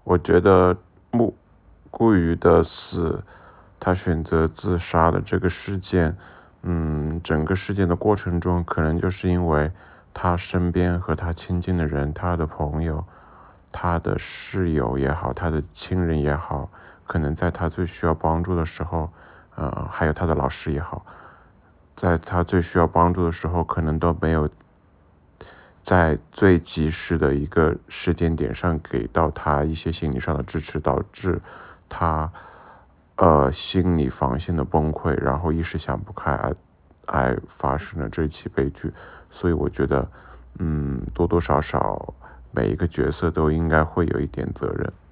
我觉得顾瑜的死，他选择自杀的这个事件，整个事件的过程中，可能就是因为他身边和他亲近的人，他的朋友，他的室友也好，他的亲人也好，可能在他最需要帮助的时候，还有他的老师也好，在他最需要帮助的时候，可能都没有在最及时的一个时间点上给到他一些心理上的支持，导致他心理防线的崩溃，然后一时想不开而发生了这起悲剧。所以我觉得多多少少每一个角色都应该会有一点责任。